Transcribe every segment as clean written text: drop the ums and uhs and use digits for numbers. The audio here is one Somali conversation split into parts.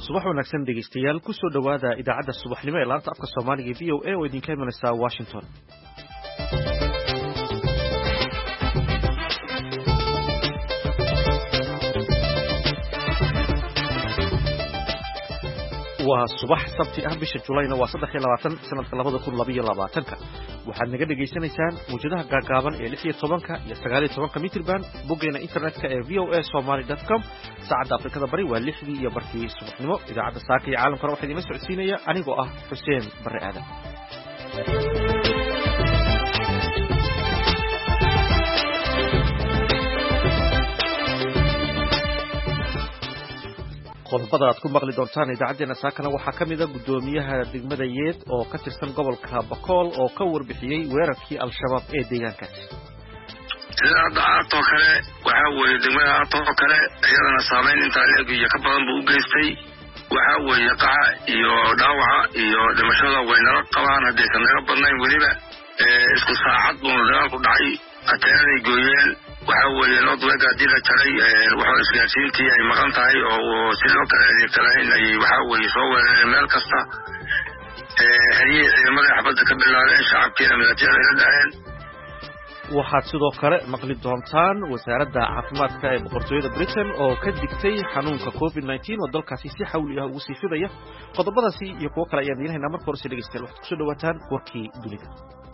subax wanaagsan dhegeystayaal ku soo dhawaada idaacadda subaxnimo ee laanta afka Soomaaliga VOA oo idinka imanaysa Washington. waa subax sabti ah bisha Julayna waa 23 sanadka 2022 waxaad naga dhageysanaysaan muujadaha gaagaaban ee 16 iyo 19 mitir band boggeena internetka ee voasomali.com saacadda Afrikada Bari waa 6 iyo barkii subaxnimo idaacadda saaka iyo caalamka waxa idin socodsiinaya anigoo ah Xuseen Barre Aadan qodobada aad ku maqli doontaan idaacadeena saakana waxaa kamid ah gudoomiyaha degmada Yeed oo ka tirsan gobolka Bakool oo ka warbixiyay weerarkii al-shabaab ee deegaankaasi. Ato kale waxa weeye degmada ato kale iyadana saameyn inta leeg iyo ka badan buu u geystay waxa weeye qaca iyo dhaawaca iyo dhimashada weynala qabaan haddii ka meel badnayn weliba isku saacad buu dagaalku dhacay ateenay gooyeen waxa weeye nodwega dira jaray waxa isgaarsiintii ay maqan tahay oo sidoo kale ay waxa weeye soo weerareen meel kasta ciidamada xabadda ka bilaabeen shacabkiina midajada ay dhaheen. waxaad sidoo kale maqli doontaan wasaaradda caafimaadka ee boqortooyada Britain oo ka digtay xanuunka COVID-19 oo dalkaasi si xawli ah ugu sii fidaya qodobadaasi iyo kuwo kale ayaan diinaynaa marka hore dhegeystayaal waxaad ku soo dhawaataan warkii dunida.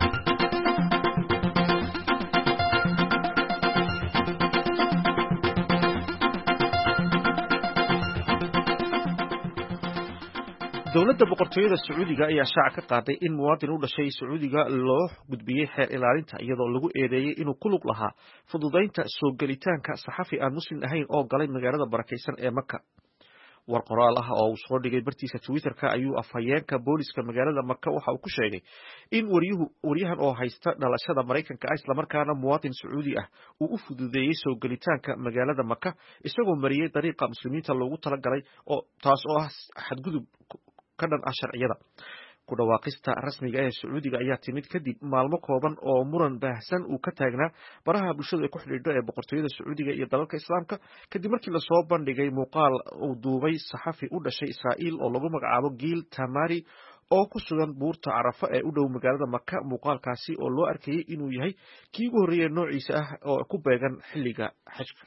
dowladda boqortooyada Sacuudiga ayaa shaaca ka qaaday in muwaadin u dhashay Sacuudiga loo gudbiyay xeer ilaalinta iyadoo lagu eedeeyay inuu ku lug lahaa fududeynta soo galitaanka saxafi aan muslim ahayn oo galay magaalada barakeysan ee Makka. war qoraal ah oo uu soo dhigay bartiisa Twitter-ka ayuu afhayeenka booliska magaalada Makka waxa uu ku sheegay in waryahan oo haysta dhalashada Mareykanka isla markaana muwaadin Sacuudi ah uu u fududeeyay soo galitaanka magaalada Makka isagoo mariyay dariiqa muslimiinta loogu talagalay oo taas oo ah xadgudub ka dhan ah sharciyada. ku dhawaaqista rasmiga ee Sacuudiga ayaa timid kadib maalmo kooban oo muran baahsan uu ka taagnaa baraha bulshada ee ku xidhiidha ee boqortooyada Sacuudiga iyo dalalka Islaamka kadib markii la soo bandhigay muuqaal uu duubay saxafi u dhashay Israa'iil oo lagu magacaabo Gil Tamari oo ku sugan buurta Carafa ee u dhow magaalada Makka. muuqaalkaasi oo loo arkayay inuu yahay kii ugu horreeyay noociisa ah oo ku beegan xilliga xajka.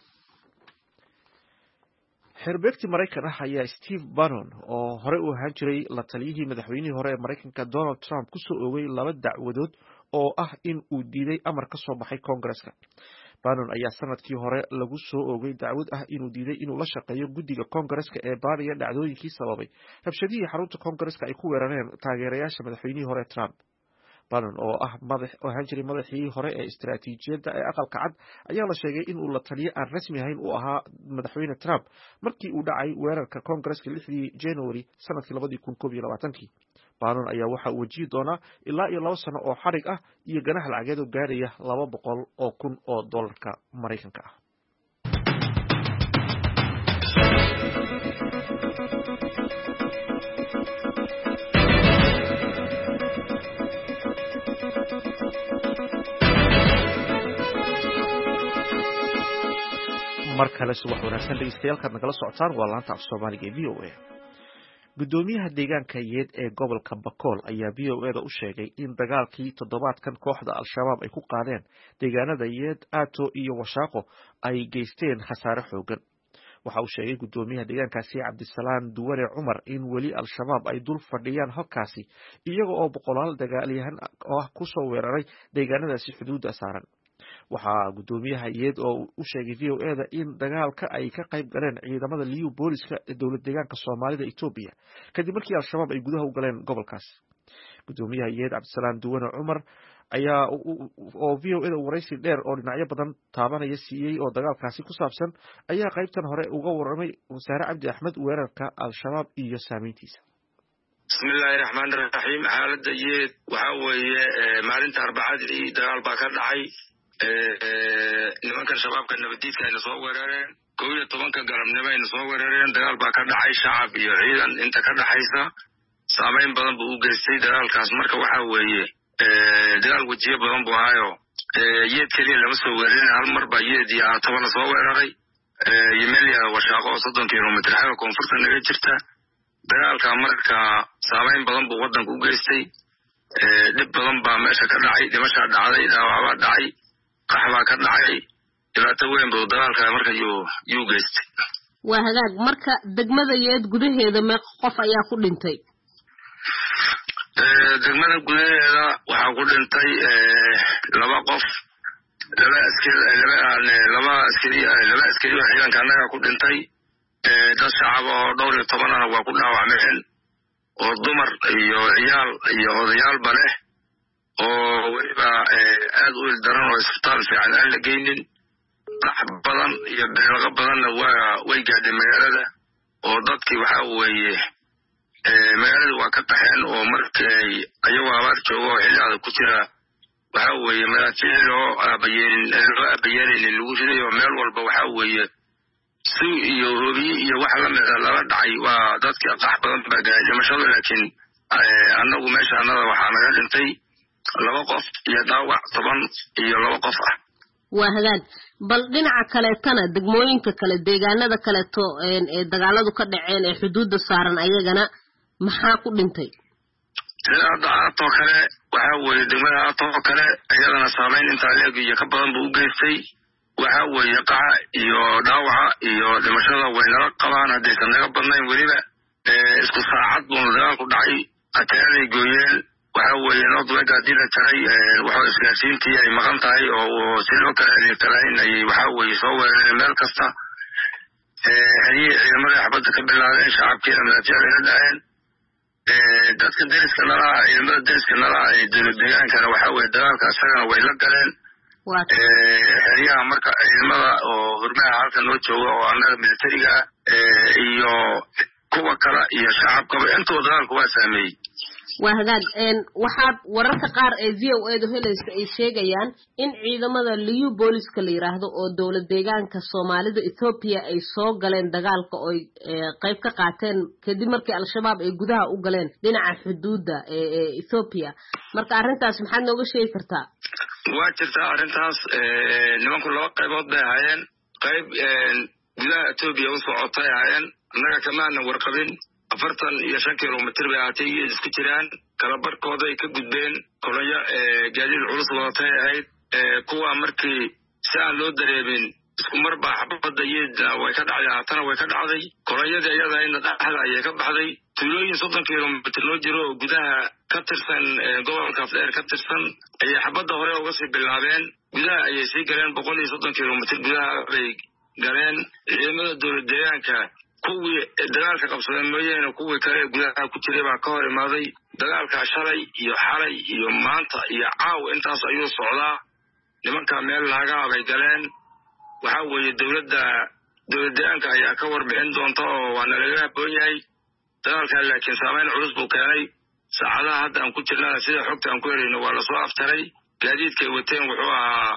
xerbeegti Mareykan ah ayaa Steve Bannon oo hore u ahaan jiray la taliyihii madaxweynihii hore ee Mareykanka Donald Trump ku soo oogay 2 dacwadood oo ah in uu diiday amar ka soo baxay Congress-ka. Bannon ayaa sanadkii hore lagu soo oogay dacwad ah inuu diiday inuu la shaqeeyo guddiga Congress-ka ee baariya dhacdooyinkii sababay rabshadihii xarunta Congress-ka ay ku weerareen taageerayaasha madaxweynihii hore Trump. Bannon oo ahaan jiray madaxii hore ee istiraatiijiyadda ee aqalka cad ayaa la sheegay in uu la taliye aan rasmi ahayn u ahaa madaxweyne Trump markii uu dhacay weerarka Congress-ka 6 January sanadkii 2021. Bannon ayaa waxa uu wajihi doonaa ilaa iyo 2 sano oo xarig ah iyo ganax lacageed oo gaaraya $200,000 Mareykanka ah. markale subax wanaagsan dhegeystayaal nagala socotaan waa laanta af Soomaaliga ee VOA. gudoomiyaha deegaanka Yeed ee gobolka Bakool ayaa VOA-da u sheegay in dagaalkii toddobaadkan kooxda al-shabaab ay ku qaadeen deegaanada Yeed, Ato iyo Washaaqo ay geysteen khasaare xoogan. waxa uu sheegay gudoomiyaha deegaankaasi Cabdisalaan Duware Cumar in weli al-shabaab ay dul fadhiyaan halkaasi iyaga oo boqolaal dagaalyahan ah ku soo weeraray deegaanadaasi xuduudda saaran. waxaa gudoomiyaha Yeed oo u sheegay VOA-da in dagaalka ay ka qayb galeen ciidamada liyu booliska ee dowlad deegaanka Soomaalida Itoobiya kadib markii al-shabaab ay gudaha u galeen gobolkaas. gudoomiyaha Yeed Cabdisalaan Duware Cumar ayaa oo VOA-da waraysi dheer oo dhinacyo badan taabanaya siiyay oo dagaalkaasi ku saabsan ayaa qaybtan hore uga warramay Wasaare Cabdi Axmed weerarka al-shabaab iyo saameyntiisa. bismillaahi raxmaani raxiim. xaaladda Yeed waxa weeye maalinta Arbacadii dagaal baa ka dhacay. nimankan shabaabka nabadiidka ayna soo weerareen 11 galabnimo ayna soo weerareen dagaal baa ka dhacay shacab iyo ciidan inta ka dhaxaysa saameyn badan buu u geystay dagaalkaas. marka waxa weeye dagaal wajiyo badan buu ahayo Yeed kaliya lama soo weerarin hal mar baa Yeed iyo Ato la soo weeraray. Yemelia Washaaqo 30 kilomitir xagga koonfurta naga jirta dagaalka marka saameyn badan buu waddanka u geystay dhib badan baa meesha ka dhacay dhimashaa dhacday dhaawacbaa dhacay qaxbaa ka dhacay dhibaato weyn buu dagaalka marka yuu geystay waa hagaag marka degmada yeed gudaheeda meeqa qof ayaa ku dhintay degmada gudaheeda waxaa ku dhintay 2 qof 2 askari oo ciidanka annaga ku dhintay dad shacab oo dhowr iyo 10 waa ku dhaawacmeen oo dumar iyo ciyaal iyo odayaalba leh oo weliba aad u ildaran oo isbitaal fiican aan la geynin qax badan iyo beelaqa badanna way gaadhay magaalada oo dadkii waxaa weeye magaalada waa ka qaxeen oo markay ayagoo abaar joogo oo xilli adag ku jira waxaa weeye madaafiic loo aabayeelaynin lagu riday oo meel walba waxaa weeye si iyo hoobiye iyo wax lamida lala dhacay waa dadkii qax badan baa gaadhay dhimashada laakiin annagu meesha annada waxaa naga dhintay 2 qof iyo dhaawac 12 qof ah waa hagaag bal dhinaca kaleetana degmooyinka kale deegaanada kaleeto ee dagaaladu ka dhaceen ee xuduudda saaran ayagana maxaa ku dhintay hadda aatoo kale waxaa weeye degmada aatoo kale iyadana saameyn intaa leeg iyo ka badan buu u geystay waxaa weeye qaxa iyo dhaawaca iyo dhimashada way nala qabaan haddaysan naga badnayn weliba isku saacad buuna dagaalku dhacay qataaday gooyeen waxaa weeye nordweg haddii la taray waxaa isgaarsiintii ay maqan tahay oo si loo kala adeegtarayn ayay waxaa weeye soo weerareen meel kasta xeriyihii ciidamada xabadda ka bilaabeen shacabkiina madaafiicday la dhaceen dadka deriska nalaha ciidamada deriska nalaha ee dowlad deegaankana waxaa weeye dagaalka isagana way la galeen xeryaha marka ciidamada oo hurmaha halka noo jooga oo annaga militariga iyo kuwa kale iyo shacabkaba intoo dagaalku waa saameeyey waa hagaag waxaad wararka qaar ee VOA-da helaysa ay sheegayaan in ciidamada liyu booliska la yiraahdo oo dowlad deegaanka Soomaalida Ethiopia ay soo galeen dagaalka oo qayb ka qaateen kadib markii al-shabaab ay gudaha u galeen dhinaca xuduudda ee Ethiopia marka arrintaas maxaad nooga sheegi kartaa waa jirtaa arrintaas nimanku 2 qaybood bay ahaayeen qayb gudaha Ethiopia u socotay ahaayeen annaga kamaana warqabin 45 kilomitir bay aatay isku jiraan kala barkooda ay ka gudbeen kolaya gaadiid culus wadatay ahayd kuwa markii si aan loo dareemin isku marba xabadda yeeda way ka dhacday haatana way ka dhacday kolayada iyada in dhaxda ay ka baxday tuulooyin 30 kilomitir loo jiro oo gudaha ka tirsan gobolka Afdheer ka tirsan ay xabadda hore uga sii bilaabeen gudaha ay sii galeen 130 kilomitir gudaha bay galeen ciidamada dowlad deegaanka kuwii dagaalka qabsadeen mooyeen kuwii kale gudaha ku jiray baa ka hor imaaday dagaalka shalay iyo xalay iyo maanta iyo caaw intaas ayuu socdaa nimanka meel laga abay galeen waxa weeye dowladda deegaanka ayaa ka warbixin doonta oo waana laga boon yahay dagaalka laakiin saameyn culus buu keenay saacadaha hadda aan ku jirnaa sida xogta aan ku helayno waa la soo aftaray gaadiidkay wateen wuxuu ahaa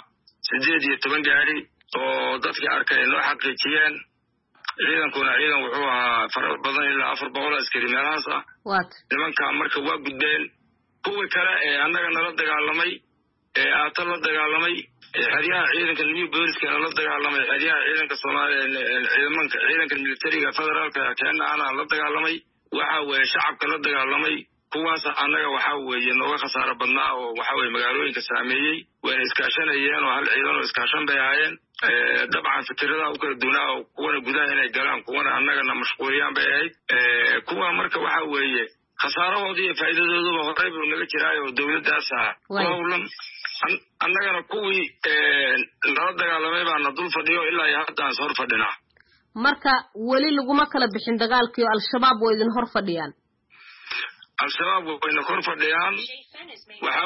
18 gaari oo dadkii arkay loo xaqiijiyeen ciidankuna ciidan wuxuu ahaa fara badan ilaa 400 askari meelahaas ah nimanka marka waa gudbeen kuwii kale ee annaga nala dagaalamay ee aata la dagaalamay xeryaha ciidanka liyu booliska la dagaalamay xeryaha ciidanka Soomaaliya ciidanka militariga federaalka Kenya ana la dagaalamay waxa weeye shacabka la dagaalamay kuwaas annaga waxa weeye nooga khasaaro badnaa oo waxa weeye magaalooyinka saameeyay way iskaashanayeen oo hal ciidan oo iskaashan bay ahaayeen dabcan fikirada u kala duwanaa oo kuwana gudaha inay galaan kuwana annagana mashquuliyaan bay ahayd kuwa marka waxa weeye khasaarahoodii iyo faa'iidadooduba horey buu naga jiray oo dowladdaas howlan annagana kuwii nala dagaalamay baana dul fadhiyo ilaa hadda aan hor fadhinaa marka weli laguma kala bixin dagaalkii oo al-shabaab way idin hor fadhiyaan al-shabaab wayna kor fadhiyaan waxa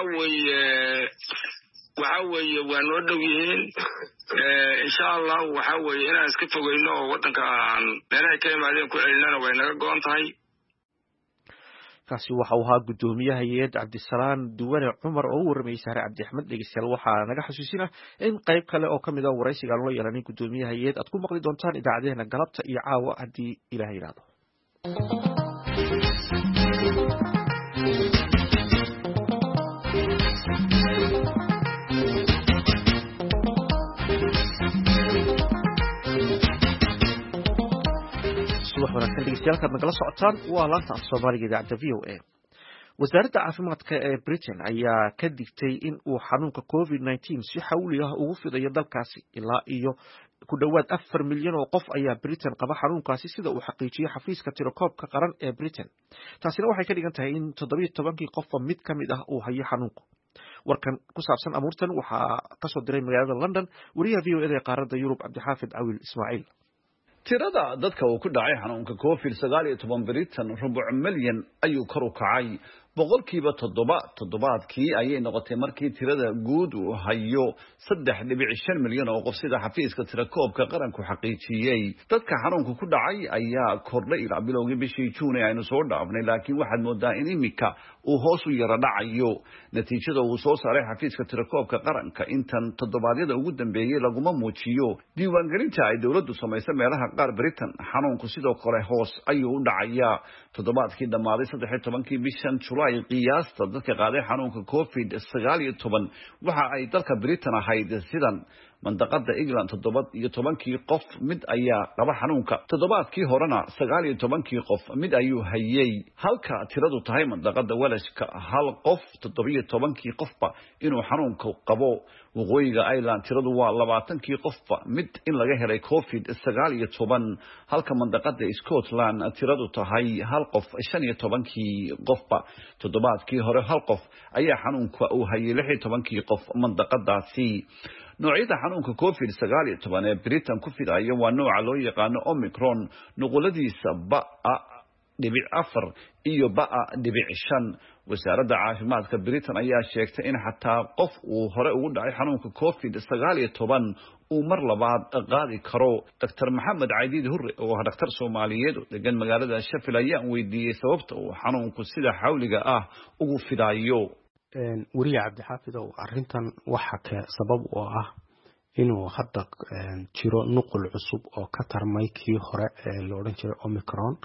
weeye waa noo dhow yihiin insha Allah waxa weeye inaan iska fogeyno oo waddanka meelaha ka yimaadeen ku celinana way naga go'an tahay kaasi waxa uu ahaa gudoomiyaha hay'adda Cabdisalaan Duwane Cumar oo warramay Saare Cabdi Axmed dhegeystayaal waxaa naga xasuusinaa in qayb kale oo kamid ah waraysiga loo yeelanay gudoomiyaha hay'adda aad ku maqli doontaan idaacadeena galabta iyo caawa haddii Ilaahay yiraahdo subax wanaagsan dhegeystayaal nagala socotaan waa laanta af Soomaaliga idaacadda VOA. Wasaaradda caafimaadka ee Britain ayaa ka digtay in uu xanuunka COVID-19 si xawli ah ugu fidayo dalkaasi ilaa iyo ku dhawaad 4 milyan oo qof ayaa Britain qaba xanuunkaasi sida uu xaqiijiyay xafiiska tirakoobka qaran ee Britain. Taasina waxay ka dhigan tahay in 17 qofba mid ka mid ah uu hayo xanuunka. warkan ku saabsan amuurtan waxaa ka soo diray magaalada London wariyaha VOA ee qaaradda Yurub Cabdixaafid Awil Ismaaciil. tirada dadka uu ku dhacay xanuunka COVID-19 Britain rubuc milyan ayuu kor u kacay boqolkiiba 7 toddobaadkii ayay noqotay markii tirada guud uu hayo 3.5 milyan oo qof sida xafiiska tirakoobka qaranku xaqiijiyay. dadka xanuunka ku dhacay ayaa kordhay ilaa bilowgii bishii June aynu soo dhaafnay laakiin waxaad moodaa in imika uu hoos u yara dhacayo. natiijada uu soo saaray xafiiska tirakoobka qaranka intan toddobaadyada ugu dambeeyay laguma muujiyo diiwaangelinta ay dawladdu samaysay meelaha qaar Britain xanuunku sidoo kale hoos ayuu u dhacayaa. toddobaadkii dhamaaday 13kii bishan July qiyaasta dadka qaaday xanuunka COVID-19 waxa ay dalka Britain ahayd sidan mandaqada England 17 qof mid ayaa qaba xanuunka toddobaadkii horena 19 qof mid ayuu hayay halka tiradu tahay mandaqada Welshka hal qof 17 qofba inuu xanuunka qabo. waqooyiga Ireland tiradu waa 20 qofba mid in laga helay COVID-19 halka mandaqada Scotland tiradu tahay hal qof 15 qofba. toddobaadkii hore hal qof ayaa xanuunka uu hayay 16 qof mandaqadaasi. noocyada xanuunka COVID-19 ee Britain ku fidaya waa nooca loo yaqaan Omicron nuquladiisa BA.4 iyo BA.5. wasaaradda caafimaadka Britain ayaa sheegtay in xataa qof uu hore ugu dhacay xanuunka COVID-19 uu mar labaad qaadi karo. Dr. Maxamed Cadiid Hurre oo ah dhakhtar Soomaaliyeed oo degan magaalada Sheffield ayaa weydiiyay sababta uu xanuunku sida xawliga ah ugu fidayo. wariye Cabdixaafid oo arintan waxa ka sabab oo ah inuu hadda jiro nuqul cusub oo ka tarmay kii hore ee loo oran jiray Omicron.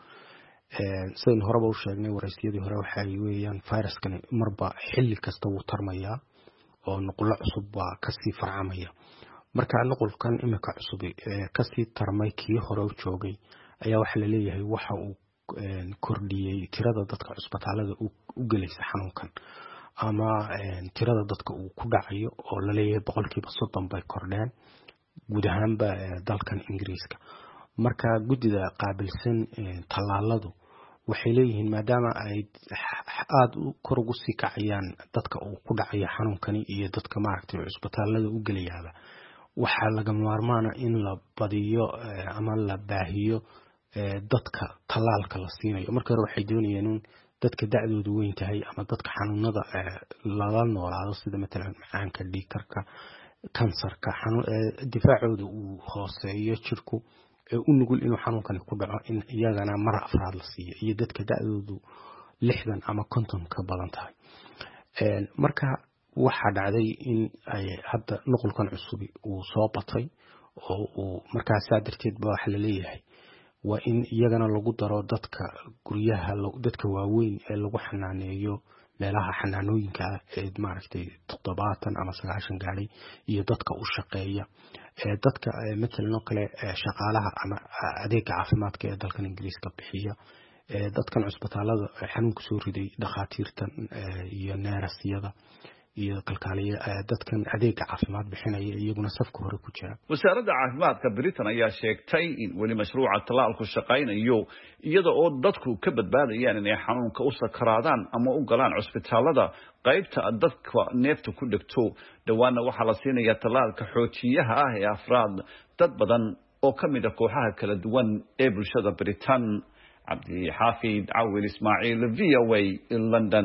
sidoo horeba u sheegnay waraysyadii hore waxa ay weeyaan viruskan marba xilli kasta uu tarmaya oo nuqul cusub waa ka sii farcamaya. marka nuqulkan imika cusub ka sii tarmay kii hore u joogay ayaa waxa la leeyahay waxa uu kordhiyay tirada dadka cusbitaalada u galaysa xanuunkan ama tirada dadka uu ku dhacayo oo la leeyahay boqolkiiba 30 bay kordheen guud ahaanba dalkan Ingiriiska. marka gudida qaabilsan talaaladu waxay leeyihiin maadaama ay aad kor ugu sii kacayaan dadka uu ku dhacayo xanuunkani iyo dadka maaragtay cusbitaalada u galayaaba waxa laga maarmaana in la badiyo ama la baahiyo dadka talaalka la siinayo. marka hore waxay doonayeen dadka da'doodu weyn tahay ama dadka xanuunada la noolaado sida mesela macaanka dhiigkarka kansarka difaacooda uu hooseeyo jirku u nugul inuu xanuunkan ku dhaco in iyagana mar afraad la siiyo iyo dadka da'doodu 60 ama 50 ka badan tahay. marka waxa dhacday in ay hadda nuqulkan cusub uu soo batay oo uu markaas darteed ba wax la leeyahay waa in iyagana lagu daro dadka guryaha dadka waaweyn ee lagu xanaaneeyo meelaha xanaanooyinka ee maaragtay 70 ama 90 gaari iyo dadka u shaqeeya dadka mesela kale shaqaalaha ama adeega caafimaadka ee dalkan Ingiriiska bixiya dadkan cusbitaalada xanuunka soo riday dhakhaatiirtan iyo neerasyada iyo kalkaaliye dadkan adeega caafimaad bixinaya iyaguna safka hore ku jira. wasaaradda caafimaadka Britain ayaa sheegtay in wali mashruuca talaalku shaqaynayo iyada oo dadku ka badbaadayaan inay xanuunka u sakaraadaan ama u galaan cusbitaalada qaybta dadka neefta ku dhigto. dhawaana waxa la siinayaa talaalka xoojiyaha ah ee afraad dad badan oo ka mid ah kooxaha kala duwan ee bulshada Britain. Cabdixaafid Awil Ismaaciil VOA London.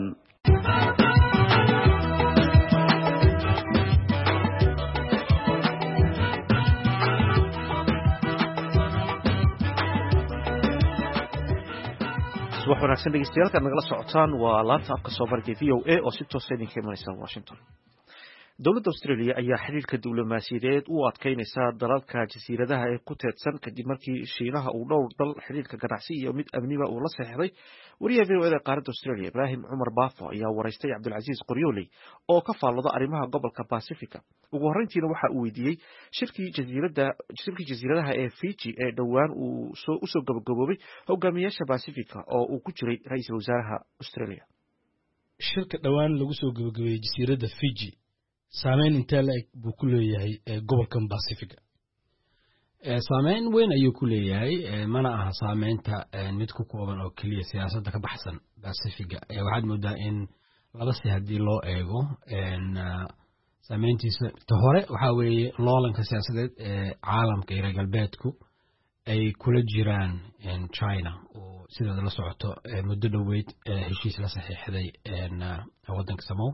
subax wanaagsan dhegeystayaal nagala socotaan waa laanta afka Soomaaliga VOA oo si toos ah idinka imanaysa Washington. dowladda Australia ayaa xiriirka diblomaasiyadeed u adkeynaysa dalalka jasiiradaha ee ku teedsan kadib markii Shiinaha uu dhowr dal xiriirka ganacsi iyo mid amniba uu la saxeexday. Wariyaha VOA qaaradda Australia Ibrahim Cumar Baafo ayaa waraystay Cabdulcasiis Qoryooley oo ka faallooda arrimaha gobolka Pacifica. Ugu horreyntiina waxa uu weydiiyey shirkii jasiiradaha ee Fiji ee dhowaan uu soo gabagaboobay hogaamiyaasha Pacifica oo uu ku jiray ra'iisul wasaaraha Australia. shirka dhowaan lagu soo gabagabeeyey jasiiradda Fiji saameyn intee la-eg buu ku leeyahay gobolkan Pacifica? saameyn weyn ayuu ku leeyahay, mana aha saameynta mid ku kooban oo keliya siyaasadda ka baxsan Pacifica. waxaad moodaa in laba si haddii loo eego saameyntiisa ta hore waxaa weeye loolanka siyaasadeed ee caalamka iyo reer galbeedku ay kula jiraan China oo sidaad la socoto muddo dhoweyd heshiis la saxiixday waddanka Samoa.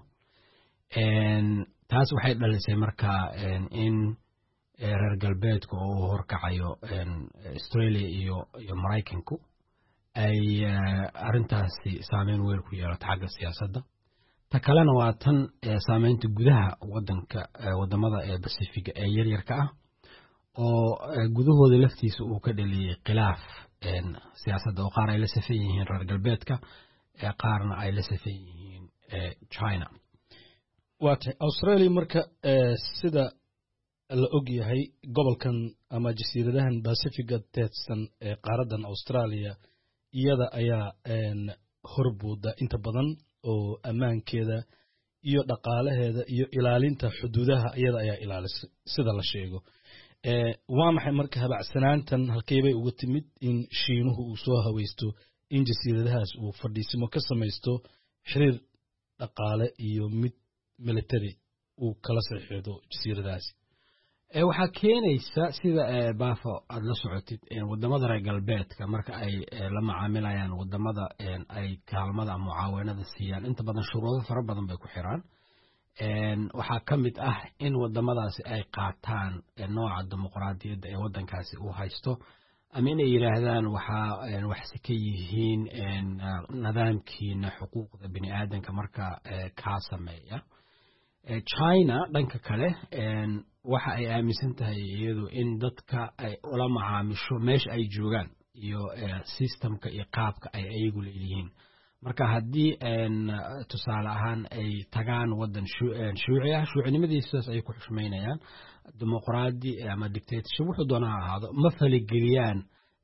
taas waxay dhalisay markaa in reer galbeedku oo horkacayo Australia iyo Maraykanku ay arrintaasi saameyn weyn ku yeelato xagga siyaasadda. ta kalena waa tan saameynta gudaha wadamada ee Pacifica ee yaryarka ah oo gudahooda laftiisa uu ka dhaliyay khilaaf siyaasadda oo qaar ay la safan yihiin reer galbeedka qaarna ay la safan yihiin China. waata Australia marka sida la og yahay gobolkan ama jasiiradahan Pacifica teedsan ee qaaradan Australia iyada ayaa horbuuda inta badan oo ammaankeeda iyo dhaqaalaheeda iyo ilaalinta xuduudaha iyada ayaa ilaalisay sida la sheego. waa maxay marka habacsanaantan halkee bay uga timid in Shiinuhu uu soo haweysto in jasiiradahaas uu fadhiisimo ka samaysto xiriir dhaqaale iyo mid military uu kala saxiixdo jasiiradahaas? waxaa keenaysa sida Baafo aad la socotid wadamada reer galbeedka marka ay la macaamilayaan wadamada ay kaalmada ama mucaawanada siiyaan inta badan shuruudo fara badan bay ku xiraan. waxaa ka mid ah in wadamadaasi ay qaataan nooca dimuqraadiyadda ee waddankaasi uu haysto ama inay yidhaahdaan waxse ka yihiin nidaamkiina xuquuqda bini aadanka marka kaa sameeya. China dhanka kale waxa ay aaminsan tahay iyadu in dadka ay ula macaamisho meesha ay joogaan iyo systemka iyo qaabka ay ayagu leeyihiin. marka haddii tusaale ahaan ay tagaan waddan shuuci ah shuucinimadiisaas ay ku xushmaynayaan dimuqraadi ama dictatorship wuxuu doonaa ahaado ma faligeliyaan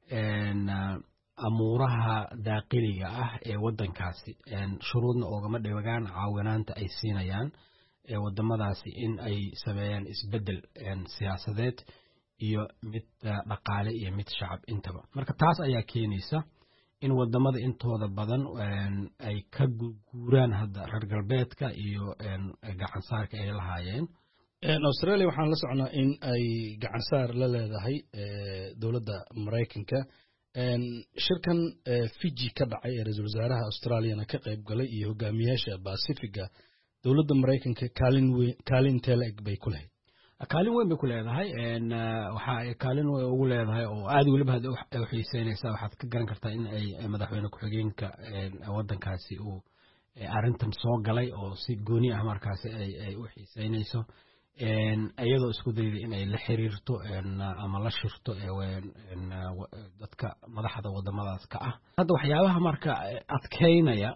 amuuraha daaqiliga ah ee waddankaasi shuruudna oogama dhigaan caawinaanta ay siinayaan wadamadaasi in ay sameeyaan isbeddel siyaasadeed iyo mid dhaqaale iyo mid shacab intaba. marka taas ayaa keenaysa in wadamada intooda badan ay ka guuraan hadda reer galbeedka iyo gacan saarka ay lahaayeen. Australia waxaan la socnaa in ay gacan saar la leedahay dowladda Maraykanka. shirkan Fiji ka dhacay ee ra'iisul wasaaraha Australia ka qayb galay iyo hogaamiyaasha Pacifica dowladda Maraykanka kaalin teeleg bay ku leedahay. kaalin weyn bay ku leedahay waxa ay kaalin weyn ugu leedahay oo aad waliba hada u xiiseynaysa. waxaad ka garan kartaa in ay madaxweyne ku-xigeenka waddankaasi uu arrintan soo galay oo si gooni ah markaasi ay u xiiseynayso iyadoo isku dayday in ay la xiriirto ama la shirto dadka madaxda wadamadaas ka ah. hadda waxyaabaha marka adkeynaya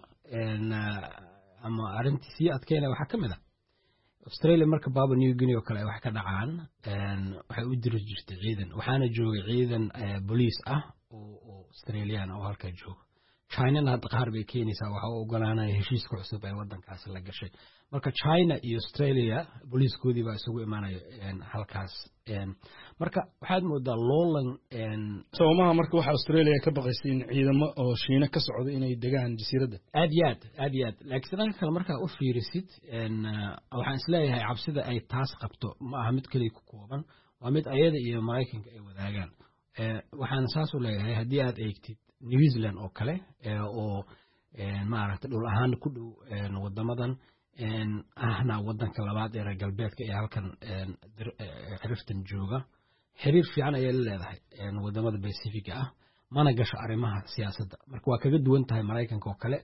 ama arrintii sii adkeynaya waxaa ka mid ah Australia marka Papua New Guinea oo kale ay wax ka dhacaan waxay u diri jirtay ciidan waxaana joogay ciidan booliis ah oo Australian oo halka jooga. China hadda qaar bay keenaysaa waxa uu ogolaanaya heshiiska cusub ee waddankaasi la gashay. marka China iyo Australia booliiskoodii baa isugu imaanaya halkaas. marka waxaad moodaa loolan Soomaha marka waxa Australia ka baqaysay in ciidamo oo Shiina ka socdo inay degaan jasiiradda. aad laakiin dhanka kale marka u fiirisid waxaan isleeyahay cabsida ay taas qabto ma aha mid kaliya ku kooban waa mid ayada iyo Maraykanka ay wadaagaan. waxaan saas u leeyahay haddii aad eegtid New Zealand oo kale oo maaragtay dhul ahaan ku dhow wadamadan ahna waddanka labaad ee reer galbeedka ee halkan xiriftan jooga xiriir fiican ayay leedahay wadamada Pacifica ah mana gasho arrimaha siyaasadda. marka waa kaga duwan tahay Maraykanka oo kale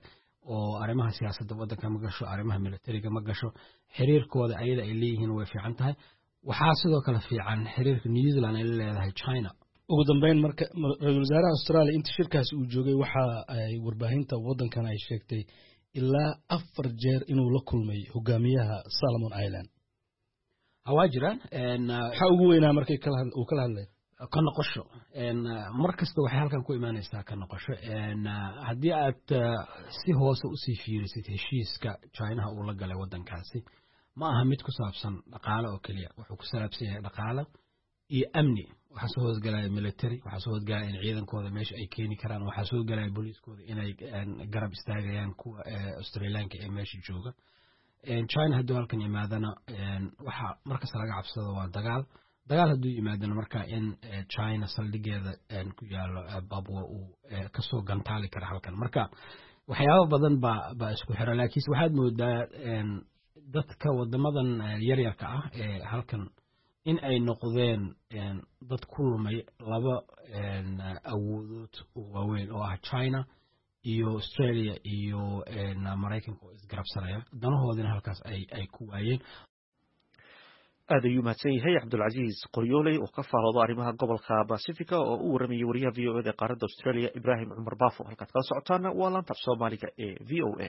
oo arrimaha siyaasadda waddanka ma gasho arrimaha militariga ma gasho xiriirkooda ayada ay leeyihiin way fiican tahay waxaa sidoo kale fiican xiriirka New Zealand ay leedahay China ugu dambeyn marka ra'iisul wasaaraha Australia inta shirkaas uu joogay waxa ay warbaahinta waddankan ay sheegtay ilaa 4 jeer inuu la kulmay hogaamiyaha Solomon Island hawaajiran waxa ugu weynaa markay uu kala hadlay ka noqosho markasta waxay halkan ku imaanaysaa ka noqosho haddii aad si hoose u sii fiirisid heshiiska China uu la galay waddankaasi ma aha mid ku saabsan dhaqaale oo kaliya wuxuu ku saabsan yahay dhaqaale iyo amni waxa soo hoosgalaya military waxa soo hoosgalaya in ciidankooda meesha ay keeni karaan waxa soo galaya booliiskooda inay garab istaagayaan kuwa Australiaanka ee meesha jooga China haddii halkan yimaadana waxa markas laga cabsado waa dagaal hadduu yimaadana marka in China saldhigeeda ku yaalo Babwa uu ka soo gantaali kara halkan marka waxyaabo badan baa isku xira laakiin waxaad moodaa dadka wadamadan yaryarka ah ee halkan in ay noqdeen dad ku lumay laba awoodood oo waaweyn oo ah China iyo Australia iyo Mareykanka oo isgarabsanaya danahoodina halkaas ay ku waayeen aad ayuu mahadsan yahay Cabdulcasiis Qoryooley oo ka faallooda arrimaha gobolka Pacifica oo u waramayay wariyaha VOA ee qaaradda Australia Ibrahim Cumar Baafo halkaad kala socotaana waa laanta Soomaaliga ee VOA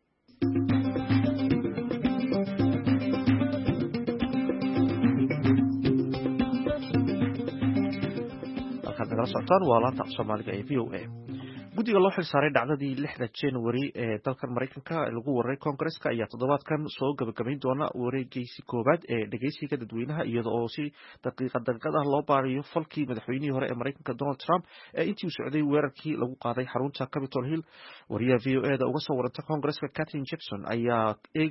guddiga loo xilsaaray dhacdadii 6 January ee dalkan Mareykanka lagu waray Congress-ka ayaa toddobaadkan soo gabagabayn doona wareeggiisii koowaad ee dhageysiga dadweynaha iyadoo oo si daqiiqad ah loo baariyo falkii madaxweynihii hore ee Mareykanka Donald Trump ee intii uu socday weerarkii lagu qaaday xarunta Capitol Hill wariyaha VOA-da uga soo waranta Congress-ka Katherine Jackson ayaa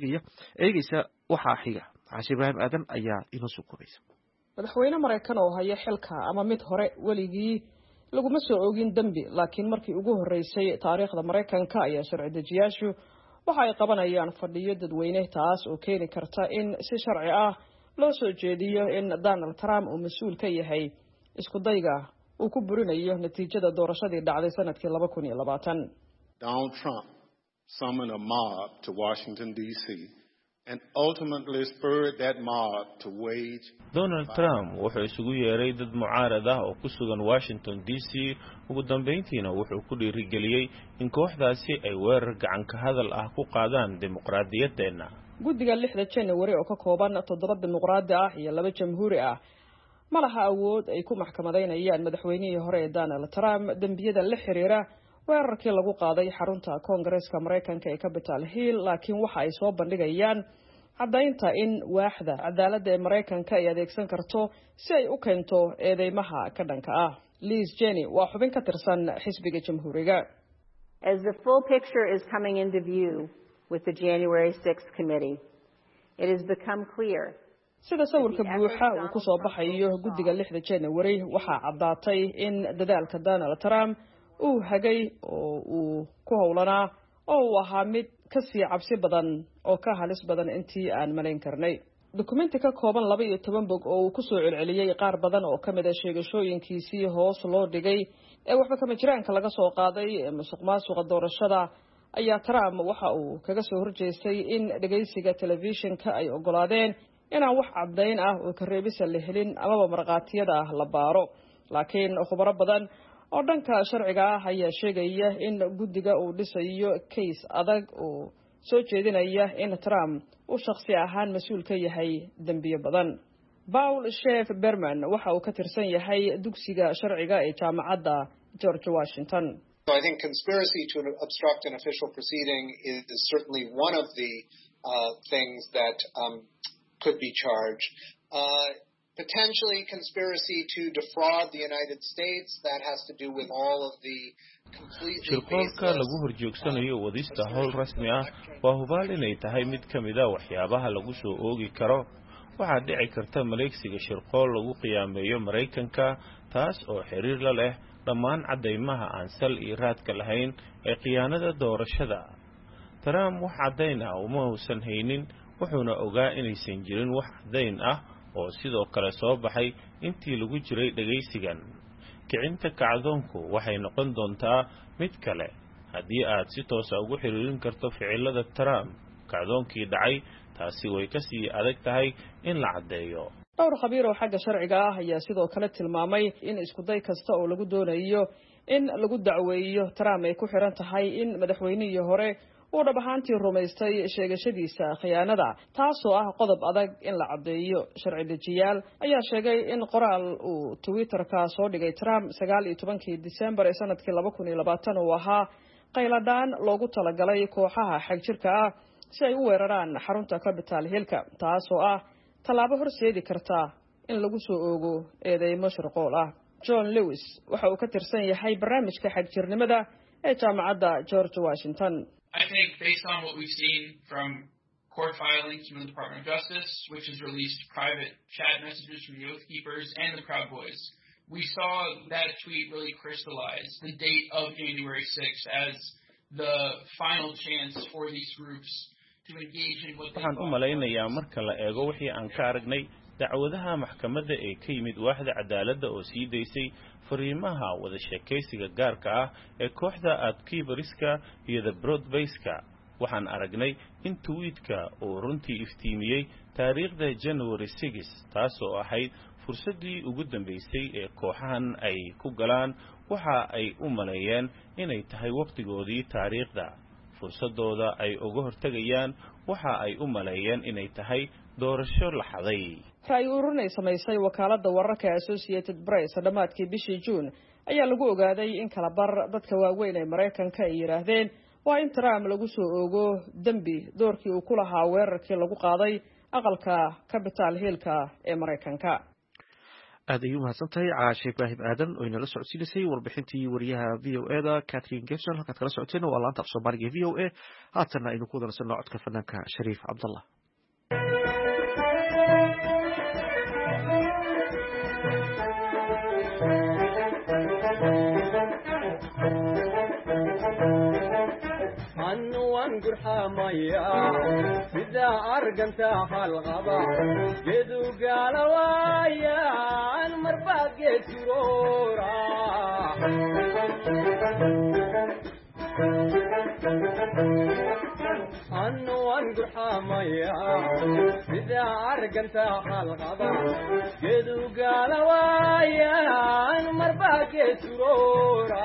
eegaysa waxa xiga Xaashi Ibrahim Aadan ayaa inoo soo koobaysa madaxweyne Mareykan oo haya xilka ama mid hore weligii laguma soo oogin dambi laakiin markii ugu horeysay taariikhda Mareykanka ayaa sharci dejiyaashu waxa ay qabanayaan fadhiyo dadweyne taas oo keeni karta in si sharci ah loo soo jeediyo in Donald Trump uu mas'uul ka yahay isku dayga uu ku burinayo natiijada doorashadii dhacday sanadkii 2020 Donald Trump summoned a mob to Washington D.C. and ultimately spurred that mob to wage Donald Trump wuxuu isugu yeeray dad mucaarad ah oo ku sugan Washington DC ugu dambeyntiina wuxuu ku dhiirigeliyay in kooxdaasi ay weerar gacan ka hadal ah ku qaadaan dimuqraadiyadeena guddiga 6 January oo ka kooban 7 dimuqraadi ah iyo 2 jamhuuri ah ma laha awood ay ku maxkamadeynayaan madaxweynihii hore Donald Trump dambiyada la xiriira weerarkii lagu qaaday xarunta Congress-ka Mareykanka ee Capitol Hill laakiin waxa ay soo bandhigayaan caddaynta in waaxda cadaaladda ee Mareykanka ay adeegsan karto si ay u keento eedeymaha ka dhanka ah Liz Cheney waa xubin ka tirsan xisbiga jamhuuriga As the full picture is coming into view with the January 6th committee it has become clear sida sawirka buuxa uu ku soo baxayo guddiga 6 January waxa caddaatay in dadaalka Donald Trump uu hagay oo uu ku howlanaa oo uu ahaa mid ka sii cabsi badan oo ka halis badan intii aan malayn karnay dokumenti ka kooban 12 bog oo uu ku soo celceliyay qaar badan oo kamid ah sheegashooyinkiisii hoos loo dhigay ee waxba kama jiraanka laga soo qaaday musuqmaasuqa doorashada ayaa Trump waxa uu kaga soo horjeestay in dhageysiga telefishinka ay ogolaadeen inaan wax caddayn ah oo ka reebisa la helin ama marqaatiyada la baaro laakiin khubaro badan oo dhanka sharciga ah ayaa sheegaya in guddiga uu dhisayo case adag oo soo jeedinaya in Trump uu shakhsi ahaan mas'uul ka yahay dambiyo badan Paul Chef Berman waxa uu ka tirsan yahay dugsiga sharciga ee jaamacadda George Washington So I think conspiracy to obstruct an official proceeding is certainly one of the things that could be charged. Potentially conspiracy to defraud the United States, that has to do with all of the completely shirqoolka lagu horjoogsanayo wadista howl rasmi ah waa hubaal inay tahay mid kamid ah waxyaabaha lagu soo oogi karo waxaa dhici karta maleegsiga shirqool lagu qiyaameeyo Mareykanka taas oo xiriir la leh dhammaan cadeymaha aan sal iyo raadka lahayn ee khiyaanada doorashada Trump wax cadeyn ah uma uusan haynin wuxuuna ogaa inaysan jirin wax cadeyn ah oo sidoo kale soo baxay intii lagu jiray dhageysigan kicinta kacdoonku waxay noqon doontaa mid kale haddii aad si toosa ugu xiriirin karto ficilada Trump kacdoonkii dhacay taasi way ka sii adag tahay in la caddeeyo. dhowr khabiir oo xagga sharciga ah ayaa sidoo kale tilmaamay in isku day kasta oo lagu doonayo in lagu dacweeyo Trump ay ku xiran tahay in madaxweynihii hore uu dhab ahaantii rumaystay sheegashadiisa khiyaanada taasoo ah qodob adag in la caddeeyo. sharci dejiyaal ayaa sheegay in qoraal uu Twitter-ka soo dhigay Trump 19 December ee sanadkii 2020 uu ahaa qayladaan loogu talagalay kooxaha xagjirka ah si ay u weeraraan xarunta Capitol Hill-ka taasoo ah tallaabo horseedi karta in lagu soo oogo eedeymo shirqool ah. John Lewis waxa uu ka tirsan yahay barnaamijka xagjirnimada ee jaamacadda George Washington. I think based on what we've seen from court filings from the Department of Justice, which has released private chat messages from the Oath Keepers and the Proud Boys, we saw that tweet really crystallize the date of January 6th as the final chance for these groups to engage in what they waxaan u malaynayaa marka la eego wixii aan ka aragnay dacwadaha maxkamadda ee ka yimid waaxda cadaaladda oo sii daysay fariimaha wada sheekaysiga gaarka ah ee kooxda Adkeeperska iyo the Proud Boyska. waxaan aragnay in tweetka uu runtii iftiimiyey taariikhda January 6 taasoo ahayd fursadii ugu dambeysay ee kooxahan ay ku galaan waxa ay u maleeyeen inay tahay waqtigoodii taariikhda fursadooda ay uga hortagayaan waxa ay u maleeyeen inay tahay doorasho la xaday. ra'yi ururin ay samaysay wakaaladda wararka Associated Press dhamaadkii bishii June ayaa lagu ogaaday in kala bar dadka waaweyn ee Mareykanka ay yiraahdeen waa in Trump lagu soo oogo dambi doorkii uu ku lahaa weerarkii lagu qaaday aqalka Capitol Hill-ka ee Mareykanka. aad ayuu mahadsantahay Caashe Ibraahim Aadan oo inala socodsiinayay warbixintii wariyaha VOA Catherine Gibson. halkaad kala socoteen waa laanta af Soomaaliga VOA. haatana aynu ku wadansano codka fanaanka Shariif Cabdallah. sida arganta halqaba geedu galawayaan marba geedurora annu an gurxamaya sida arganta halqaba geedu galawayaan marba geedurora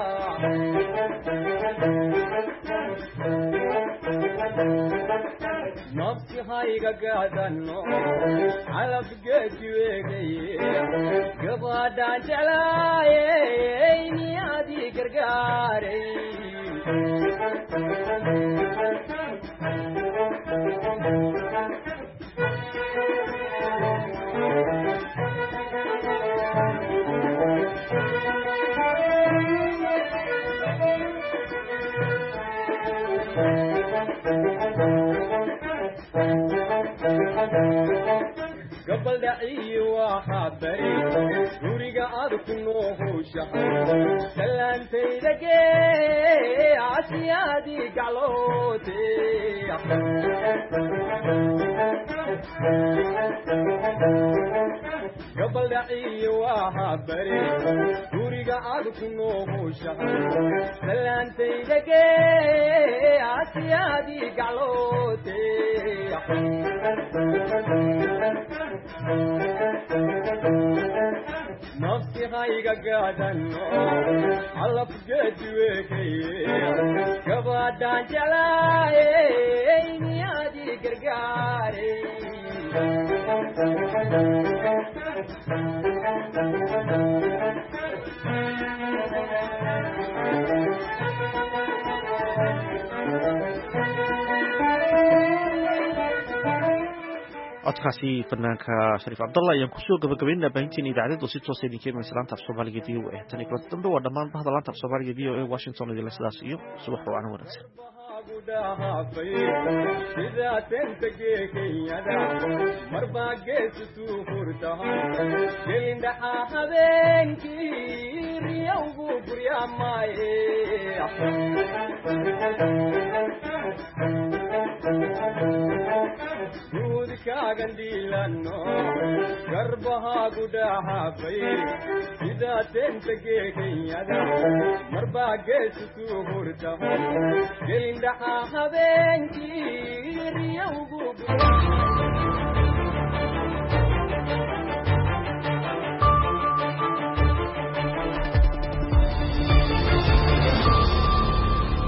nafsi hayga gaadano calab geedweegaye gabadhaan jeclaayey niyaadii gargaaray gabaldhaciyi waxaa bari guriga aad ku noohowshahay salaantayda gee casiyaadii gacloote gabaldhaciyi waxaa bari guriga aad ku noohowshahay salaantayda gee casiyaadii gacloote nafsi hayga gaadano calab geedweekaye gabadhaan jeclaayey niyaadii gargaaray codkaasi fanaanka Shariif Cabdallah ayaan kusoo gabagabaynaa baahinteena idaacadda oo si toos ah idinka imanaysa laanta af Soomaaliga VOA. tan iyo dambe waa dhammaan bahda laanta af Soomaaliga VOA Washington idinla sidaas iyo subax wacan wanaagsan. sida tentege kenyada marba geesu furtahay gelinda habeenkii riyowgu buryamaye guudka gandilano garbaha gudahafay sida tentege kenyada marba geesu hurta gelinda habeenkii riyugu